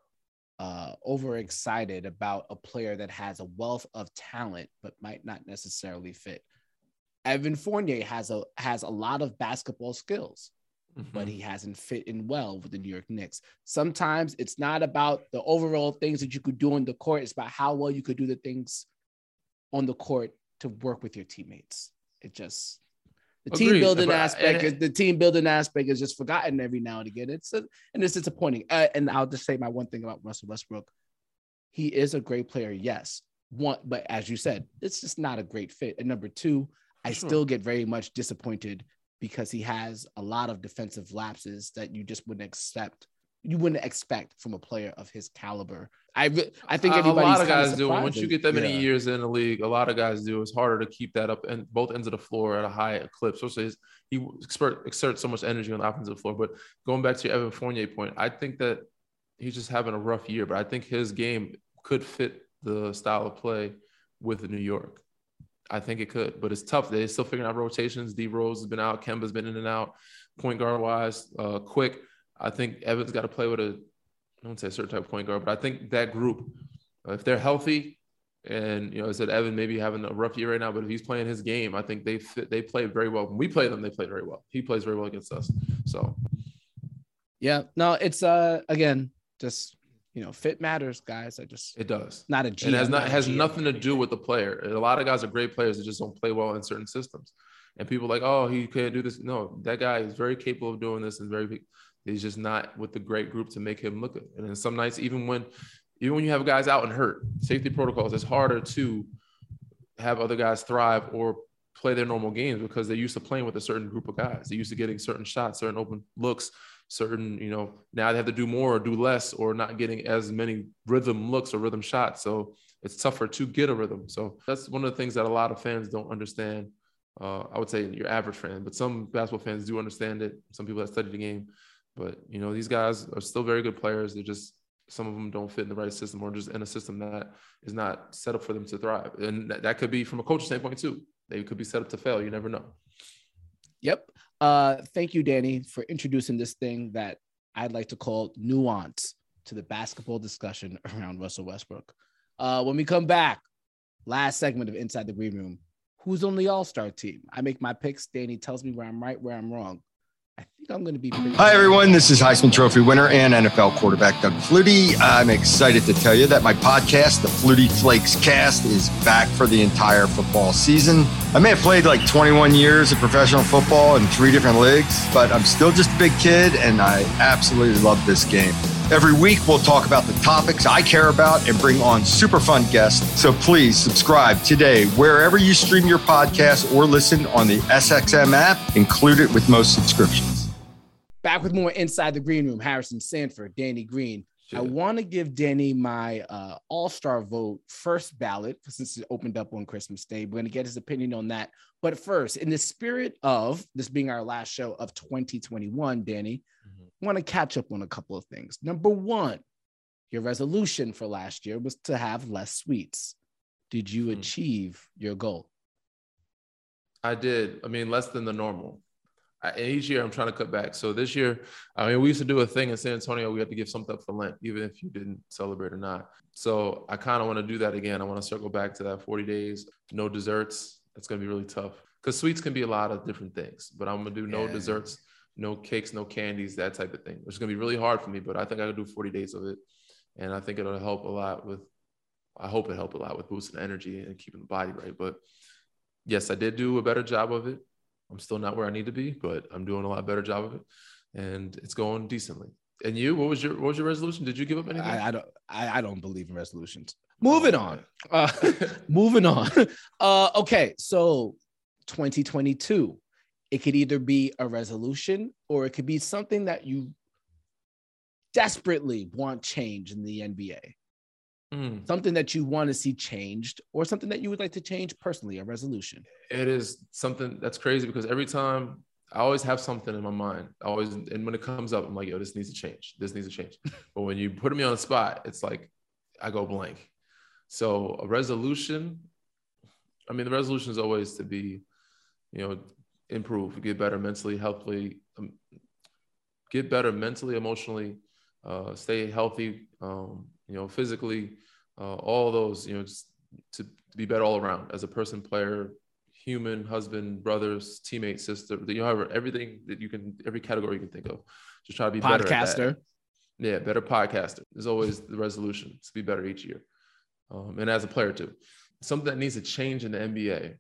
uh, overexcited about a player that has a wealth of talent but might not necessarily fit. Evan Fournier has a has a lot of basketball skills, mm-hmm. but he hasn't fit in well with the New York Knicks. Sometimes it's not about the overall things that you could do on the court. It's about how well you could do the things on the court to work with your teammates. It just the Agreed. team building but, aspect. and, the team building aspect is just forgotten every now and again. It's a, and it's disappointing. Uh, and I'll just say my one thing about Russell Westbrook: he is a great player, yes. One, but as you said, it's just not a great fit. And number two, I sure. still get very much disappointed because he has a lot of defensive lapses that you just wouldn't accept. You wouldn't expect from a player of his caliber. I I think everybody's a lot of guys do. Surprising. Once you get that many yeah. years in the league, a lot of guys do. It's harder to keep that up and both ends of the floor at a high clip. So his, he expert, exerts so much energy on the offensive floor. But going back to your Evan Fournier point, I think that he's just having a rough year. But I think his game could fit the style of play with New York. I think it could, but it's tough. They're still figuring out rotations. D Rose has been out. Kemba's been in and out. Point guard wise, uh, quick. I think Evan's got to play with a, I don't say a certain type of point guard, but I think that group, if they're healthy, and you know, I said Evan maybe having a rough year right now, but if he's playing his game, I think they fit, they play very well. When we play them, they play very well. He plays very well against us. So, yeah, no, it's uh again just you know fit matters, guys. I just it does not a G M. And it has not, not it has G M. nothing to do with the player. A lot of guys are great players that just don't play well in certain systems. And people are like, oh, he can't do this. No, that guy is very capable of doing this and very. He's just not with the great group to make him look good. And then some nights, even when, even when you have guys out and hurt, safety protocols, it's harder to have other guys thrive or play their normal games because they're used to playing with a certain group of guys. They're used to getting certain shots, certain open looks, certain, you know, now they have to do more or do less or not getting as many rhythm looks or rhythm shots. So it's tougher to get a rhythm. So that's one of the things that a lot of fans don't understand. Uh, I would say your average fan, but some basketball fans do understand it. Some people that study the game. But, you know, these guys are still very good players. They're just some of them don't fit in the right system or just in a system that is not set up for them to thrive. And that, that could be from a coaching standpoint too. They could be set up to fail. You never know. Yep. Uh, thank you, Danny, for introducing this thing that I'd like to call nuance to the basketball discussion around Russell Westbrook. Uh, when we come back, last segment of Inside the Green Room, who's on the All-Star team? I make my picks. Danny tells me where I'm right, where I'm wrong. I think I'm going to be pretty Hi, everyone. This is Heisman Trophy winner and N F L quarterback Doug Flutie. I'm excited to tell you that my podcast, the Flutie Flakes Cast, is back for the entire football season. I may have played like twenty-one years of professional football in three different leagues, but I'm still just a big kid, and I absolutely love this game. Every week, we'll talk about the topics I care about and bring on super fun guests. So please subscribe today wherever you stream your podcast or listen on the S X M app, included with most subscriptions. Back with more Inside the Green Room. Harrison Sanford, Danny Green. Sure. I want to give Danny my uh, all-star vote first ballot, since it opened up on Christmas Day. We're going to get his opinion on that. But first, in the spirit of this being our last show of twenty twenty-one, Danny, mm-hmm. I want to catch up on a couple of things. Number one, your resolution for last year was to have less sweets. Did you mm-hmm. achieve your goal? I did. I mean, less than the normal. I, each year I'm trying to cut back. So this year, I mean, we used to do a thing in San Antonio. We had to give something up for Lent, even if you didn't celebrate or not. So I kind of want to do that again. I want to circle back to that forty days, no desserts. That's going to be really tough because sweets can be a lot of different things, but I'm going to do no yeah. desserts, no cakes, no candies, that type of thing, which is going to be really hard for me, but I think I can do forty days of it. And I think it'll help a lot with, I hope it helped a lot with boosting energy and keeping the body right. But yes, I did do a better job of it. I'm still not where I need to be, but I'm doing a lot better job of it, and it's going decently. And you, what was your what was your resolution? Did you give up anything? I, I don't. I, I don't believe in resolutions. Moving on. Uh, moving on. Uh, okay, so twenty twenty-two, it could either be a resolution or it could be something that you desperately want change in the N B A. Mm. Something that you want to see changed or something that you would like to change personally, a resolution. It is something that's crazy because every time I always have something in my mind. I always, and when it comes up, I'm like, yo, this needs to change. This needs to change. But when you put me on the spot, it's like I go blank. So a resolution, I mean, the resolution is always to be, you know, improve, get better mentally, healthily, um, get better mentally, emotionally, uh, stay healthy, um, you know, physically, uh, all those, you know, just to, to be better all around as a person, player, human, husband, brothers, teammate, sister, you know, everything that you can, every category you can think of, just try to be better. Podcaster. Yeah, better podcaster is always the resolution, to be better each year. Um, and as a player too. Something that needs to change in the N B A.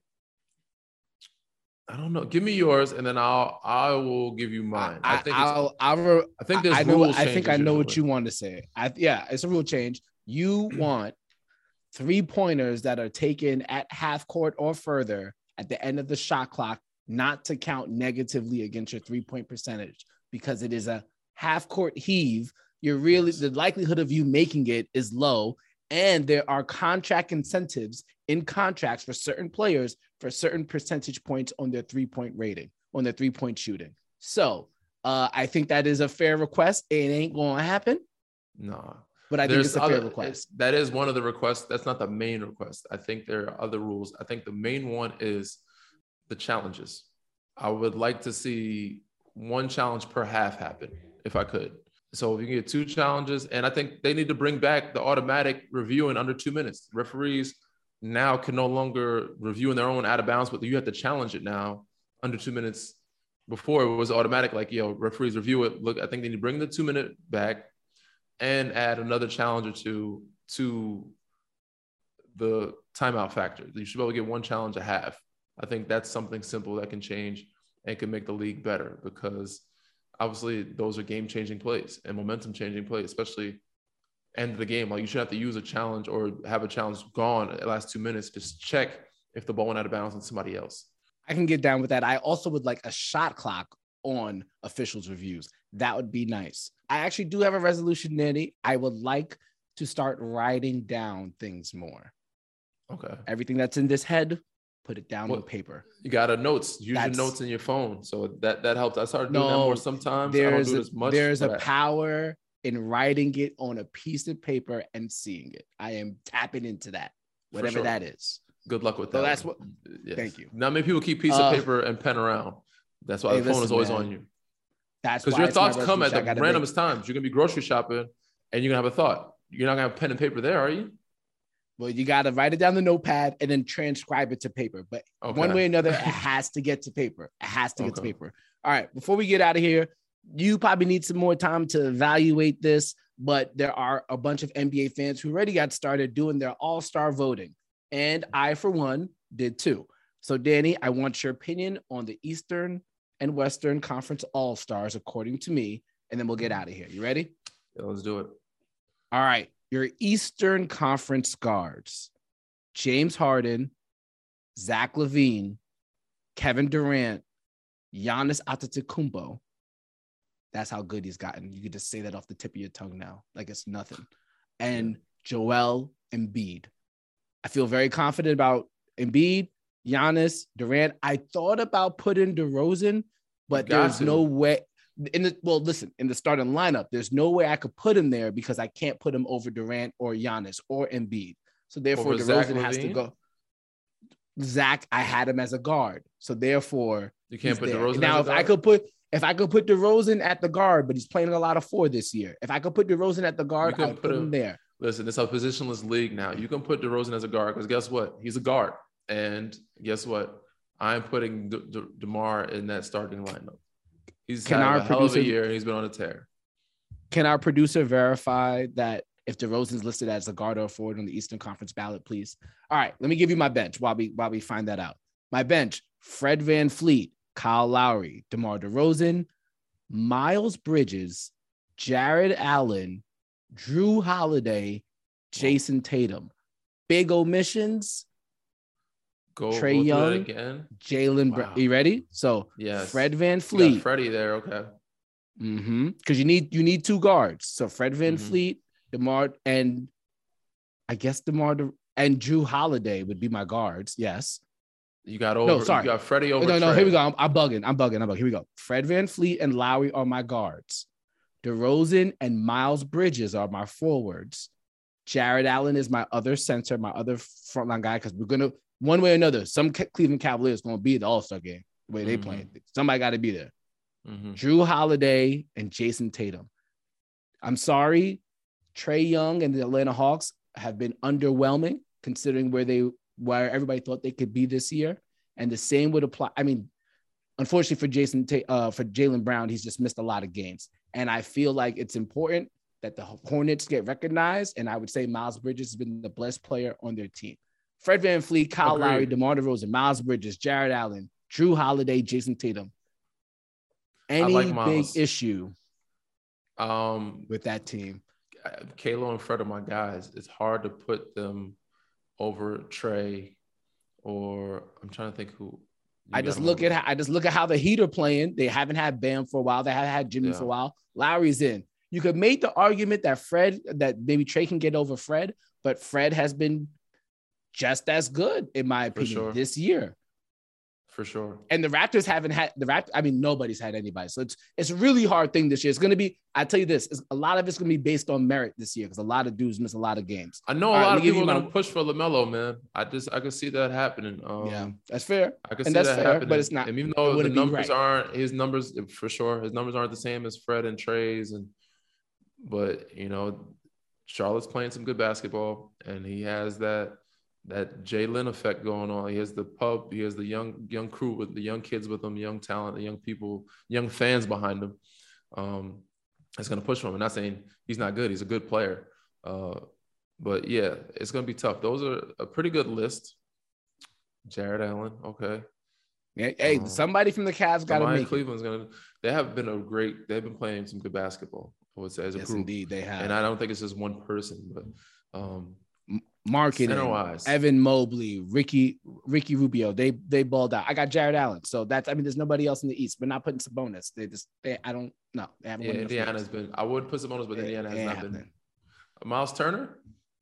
I don't know. Give me yours, and then I'll I will give you mine. I, I think I'll, I'll I think there's I know, rules I think I know usually. what you want to say. I yeah, it's a rule change. You want three pointers that are taken at half court or further at the end of the shot clock not to count negatively against your three point percentage because it is a half court heave. You're really the likelihood of you making it is low. And there are contract incentives in contracts for certain players for certain percentage points on their three-point rating, on their three-point shooting. So uh, I think that is a fair request. It ain't going to happen. No. But I There's think it's a fair other, request. That is one of the requests. That's not the main request. I think there are other rules. I think the main one is the challenges. I would like to see one challenge per half happen if I could. So if you can get two challenges, and I think they need to bring back the automatic review in under two minutes. Referees now can no longer review in their own out of bounds, but you have to challenge it now under two minutes. Before it was automatic, like, yo, referees review it. Look, I think they need to bring the two minute back and add another challenge or two to the timeout factor. You should be able to get one challenge a half. I think that's something simple that can change and can make the league better because obviously those are game-changing plays and momentum-changing plays, especially end of the game. Like you should have to use a challenge or have a challenge gone at the last two minutes. Just check if the ball went out of bounds on somebody else. I can get down with that. I also would like a shot clock on officials' reviews. That would be nice. I actually do have a resolution, Nanny. I would like to start writing down things more. Okay. Everything that's in this head, put it down well, on paper. You got a notes. Use That's, your notes in your phone. So that, that helps. I started doing no, that more sometimes. I don't do it as much. There's a I, power in writing it on a piece of paper and seeing it. I am tapping into that, whatever sure. that is. Good luck with that. So that's one. what. Yes. Thank you. Not many people keep piece uh, of paper and pen around. That's why hey, the phone listen, is always man, on you. That's because your thoughts come at the randomest times. You're gonna be grocery shopping and you're gonna have a thought. You're not gonna have pen and paper there, are you? Well, you got to write it down the notepad and then transcribe it to paper. But okay. one way or another, it has to get to paper. It has to get okay. to paper. All right. Before we get out of here, you probably need some more time to evaluate this, but there are a bunch of N B A fans who already got started doing their all-star voting. And I, for one, did too. So, Danny, I want your opinion on the Eastern and Western Conference All-Stars, according to me, and then we'll get out of here. You ready? Yeah, let's do it. All right. Your Eastern Conference guards, James Harden, Zach LaVine, Kevin Durant, Giannis Antetokounmpo. That's how good he's gotten. You could just say that off the tip of your tongue now, like it's nothing. And Joel Embiid. I feel very confident about Embiid, Giannis, Durant. I thought about putting DeRozan, but there's to. no way. In the well, listen, in the starting lineup, there's no way I could put him there because I can't put him over Durant or Giannis or Embiid. So therefore, over DeRozan has to go. Zach, I had him as a guard, so therefore you can't put DeRozan. Now, if I could put if I could put DeRozan at the guard, but he's playing a lot of four this year. If I could put DeRozan at the guard, I would put him, him there. Listen, it's a positionless league now. You can put DeRozan as a guard because guess what? He's a guard, and guess what? I'm putting De- De- DeMar in that starting lineup. He's can had a hell producer, of a year, and he's been on a tear. Can our producer verify that if DeRozan's listed as a guard or forward on the Eastern Conference ballot, please? All right, let me give you my bench while we while we find that out. My bench: Fred VanVleet, Kyle Lowry, DeMar DeRozan, Miles Bridges, Jared Allen, Drew Holiday, Jason Tatum. Big omissions. Go, Trae Young again. Jaylen. Wow. Br- you ready? So yes. Fred VanVleet. Freddie there. Okay. Mm-hmm. Because you need you need two guards. So Fred VanVleet, mm-hmm. DeMar, and I guess DeMar De- and Drew Holiday would be my guards. Yes. You got over. No, sorry. You got Freddie over. No, no. Trae. Here we go. I'm, I'm bugging. I'm bugging. I'm bugging. Here we go. Fred VanVleet and Lowry are my guards. DeRozan and Miles Bridges are my forwards. Jared Allen is my other center, my other frontline guy, because we're gonna. One way or another, some Cleveland Cavaliers going to be at the All-Star game, the way they mm-hmm. play. Somebody got to be there. Mm-hmm. Drew Holiday and Jason Tatum. I'm sorry, Trae Young and the Atlanta Hawks have been underwhelming considering where they where everybody thought they could be this year. And the same would apply. I mean, unfortunately for Jason, uh, for Jaylen Brown, he's just missed a lot of games. And I feel like it's important that the Hornets get recognized. And I would say Miles Bridges has been the best player on their team. Fred VanVleet, Kyle Agreed. Lowry, DeMar DeRozan, Miles Bridges, Jared Allen, Drew Holiday, Jason Tatum. Any like big issue um, with that team? Kalo and Fred are my guys. It's hard to put them over Trae, or I'm trying to think who. I just look over. at how, I just look at how the Heat are playing. They haven't had Bam for a while. They haven't had Jimmy yeah. for a while. Lowry's in. You could make the argument that Fred, that maybe Trae can get over Fred, but Fred has been just as good, in my opinion, sure. this year. For sure. And the Raptors haven't had the Raptors. I mean, nobody's had anybody. So it's it's a really hard thing this year. It's going to be, I tell you this, a lot of it's going to be based on merit this year because a lot of dudes miss a lot of games. I know a All lot right, of people are going to push for LaMelo, man. I just, I can see that happening. Um, yeah, that's fair. I can and see that's that fair, happening. But it's not. And even though the numbers right. aren't, his numbers, for sure, his numbers aren't the same as Fred and Trae's. And, but, you know, Charlotte's playing some good basketball and he has that, that Jaylen effect going on. He has the pub, he has the young young crew with the young kids with him, young talent, the young people, young fans behind him. Um, it's going to push for him. I'm not saying he's not good. He's a good player. Uh, but, yeah, it's going to be tough. Those are a pretty good list. Jared Allen, okay. Yeah, hey, um, somebody from the Cavs got to make Cleveland's going to – they have been a great – they've been playing some good basketball, I would say, as a yes, group. Indeed, they have. And I don't think it's just one person, but um, – marketing, Evan Mobley, Ricky, Ricky Rubio, they they balled out. I got Jared Allen, so that's I mean, there's nobody else in the East. We're not putting Sabonis. They just, they, I don't know. They haven't. Yeah, Indiana's been. I would put Sabonis, but Indiana has not been. Miles Turner?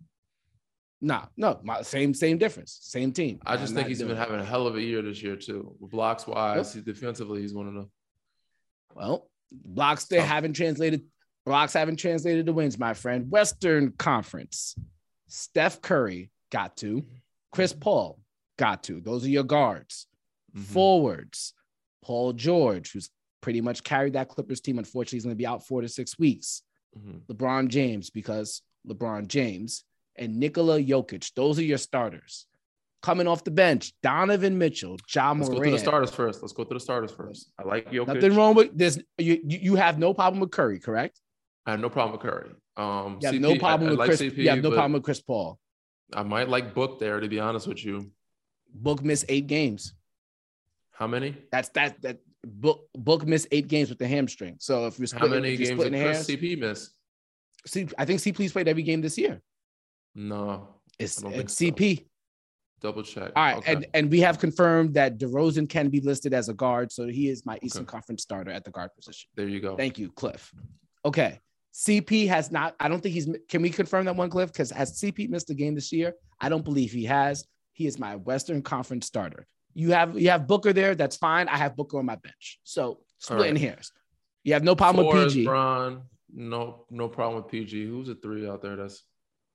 No, no, my, same same difference, same team. I just I'm think he's been having a hell of a year this year too. Blocks wise, yep. defensively, he's one of them. Well, blocks they oh. haven't translated. Blocks haven't translated to wins, my friend. Western Conference. Steph Curry got to. Chris Paul got to. Those are your guards. Mm-hmm. Forwards. Paul George, who's pretty much carried that Clippers team. Unfortunately, he's going to be out four to six weeks. Mm-hmm. LeBron James, because LeBron James. And Nikola Jokic. Those are your starters. Coming off the bench, Donovan Mitchell, Ja Morant. Let's go through the starters first. Let's go through the starters first. I like Jokic. Nothing wrong with this. You, you have no problem with Curry, correct? I have no problem with Curry. Um, you have C P, no problem I, with I like Chris. C P, you have no problem with Chris Paul. I might like Book there, to be honest with you. Book missed eight games. How many? That's that that Book Book missed eight games with the hamstring. So if you're splitting, how many if you're games did Chris hairs, C P miss? See, I think C P's played every game this year. No, it's, it's so. C P. Double check. All right, okay. and, and we have confirmed that DeRozan can be listed as a guard, so he is my Eastern okay. Conference starter at the guard position. There you go. Thank you, Cliff. Okay, C P has not. I don't think he's. Can we confirm that one, Cliff? Because has C P missed a game this year? I don't believe he has. He is my Western Conference starter. You have you have Booker there. That's fine. I have Booker on my bench. So splitting right. hairs. You have no problem Four with P G. Bron, no no problem with P G. Who's a three out there? That's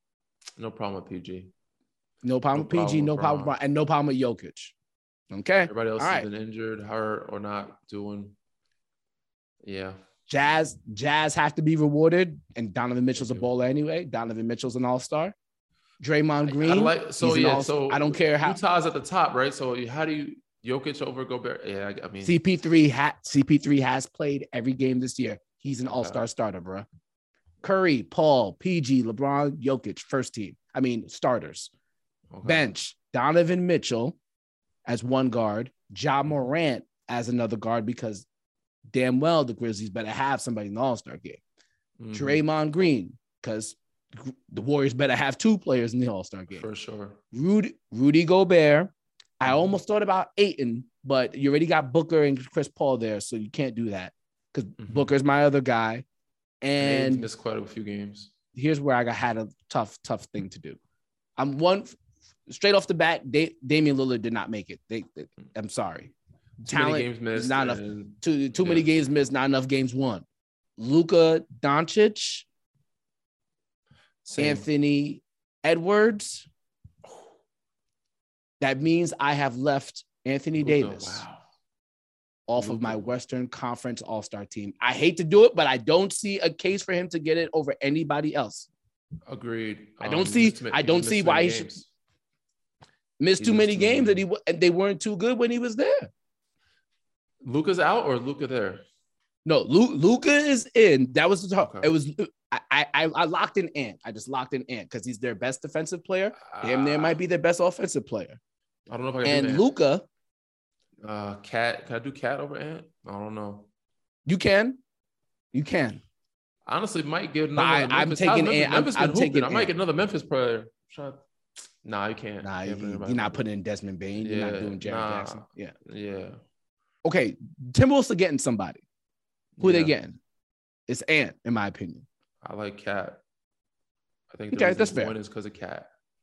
no problem with P G. No problem no with P G, no problem with, and no problem with Jokic. Okay. Everybody else All has right. been injured, hurt, or not doing. Yeah. Jazz, Jazz have to be rewarded, and Donovan Mitchell's a baller anyway. Donovan Mitchell's an all-star. Draymond Green. I, I like, so yeah, so I don't care how Utah's at the top, right? So how do you Jokic over Gobert? Yeah, I, I mean C P three ha- C P three has played every game this year. He's an all-star uh, starter, bro. Curry, Paul, P G, LeBron, Jokic, first team. I mean, starters. Okay. Bench, Donovan Mitchell as one guard, Ja Morant as another guard, because damn well the Grizzlies better have somebody in the All-Star game. Mm-hmm. Draymond Green, because the Warriors better have two players in the All-Star game. For sure. Rudy, Rudy Gobert. I almost thought about Ayton, but you already got Booker and Chris Paul there, so you can't do that because mm-hmm. Booker's my other guy. And Ayton's missed quite a few games. Here's where I got had a tough, tough thing to do. I'm one straight off the bat. Da- Damian Lillard did not make it. They, they, I'm sorry. Too Talent many games missed. Not enough. And, too too yeah. many games missed. Not enough games won. Luka Doncic, Same. Anthony Edwards. That means I have left Anthony Luka, Davis wow. off Luka. of my Western Conference All-Star team. I hate to do it, but I don't see a case for him to get it over anybody else. Agreed. I don't um, see. missed, I don't see why he should miss too many games that he and they weren't too good when he was there. Luka's out or Luka there? No, Lu- Luka is in. That was the talk. Okay. It was. I, I I locked in Ant. I just locked in Ant because he's their best defensive player. Uh, Damn, there might be their best offensive player. I don't know if I can. And do Luka, uh, Cat. Can I do Cat over Ant? I don't know. You can, you can. Honestly, might get another. I, I'm taking Memphis, Ant. Memphis I'm, I'm taking. I might Ant. get another Memphis player. To... Nah, you can't. Nah, you can't you, you're not putting in Desmond Bain. You're yeah, not doing Jared nah, Jackson. Yeah. Yeah. Okay, Timberwolves are getting somebody. Who yeah. are they getting? It's Ant, in my opinion. I like Cat. I think okay, that's fair. Win is because of Cat.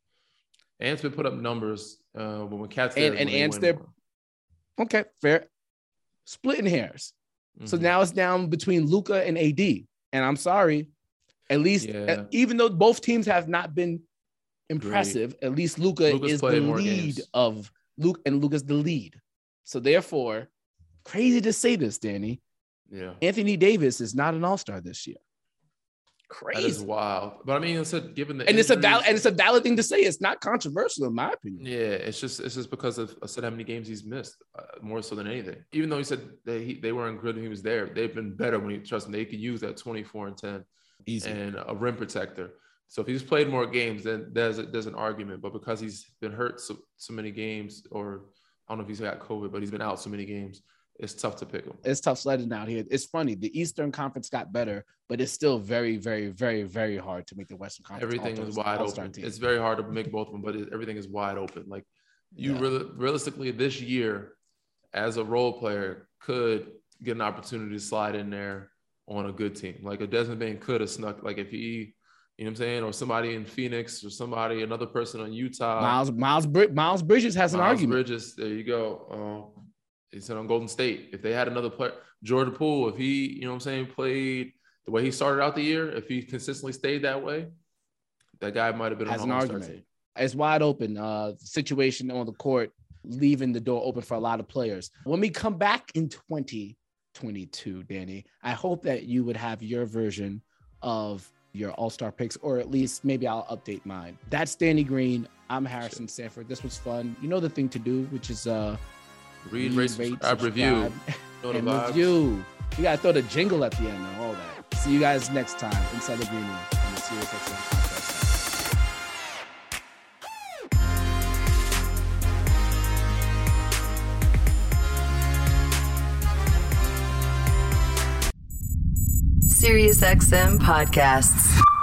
Ant's been put up numbers, uh, but when Cat's there, and, and Ant's there. More. Okay, fair. Splitting hairs. Mm-hmm. So now it's down between Luka and A D. And I'm sorry, at least yeah. uh, even though both teams have not been impressive, Great. At least Luka is the lead games. of Luke, and Luka's the lead. So therefore, crazy to say this, Danny. Yeah, Anthony Davis is not an all-star this year. Crazy. That is wild. But I mean, it's a, given the and injuries, it's a valid and it's a valid thing to say. It's not controversial in my opinion. Yeah, it's just it's just because of I said how many games he's missed, uh, more so than anything. Even though he said they he, they weren't good when he was there, they've been better when he trust me. They could use that twenty-four and ten Easy. And a rim protector. So if he's played more games, then there's a, there's an argument. But because he's been hurt so so many games, or I don't know if he's got COVID, but he's been out so many games. It's tough to pick him. It's tough sledding out here. It's funny. The Eastern Conference got better, but it's still very, very, very, very hard to make the Western Conference. Everything is wide open. Team. It's very hard to make both of them, but it, everything is wide open. Like you yeah. really, realistically this year, as a role player, could get an opportunity to slide in there on a good team. Like a Desmond Bain could have snuck. Like if he, you know what I'm saying, or somebody in Phoenix, or somebody, another person on Utah. Miles, Miles, Brid- Miles Bridges has an Miles argument. Bridges, there you go. Um, He said on Golden State, if they had another player, Jordan Poole, if he, you know what I'm saying, played, the way he started out the year, if he consistently stayed that way, that guy might have been as on an All-Star argument. team. It's wide open. Uh, situation on the court, leaving the door open for a lot of players. When we come back in twenty twenty-two, Danny, I hope that you would have your version of your all-star picks, or at least maybe I'll update mine. That's Danny Green. I'm Harrison Sanford. This was fun. You know the thing to do, which is uh, read, rate, subscribe, review, and review. You gotta throw the jingle at the end and all that. See you guys next time inside the Green Room on the Sirius X M podcast. SiriusXM podcasts.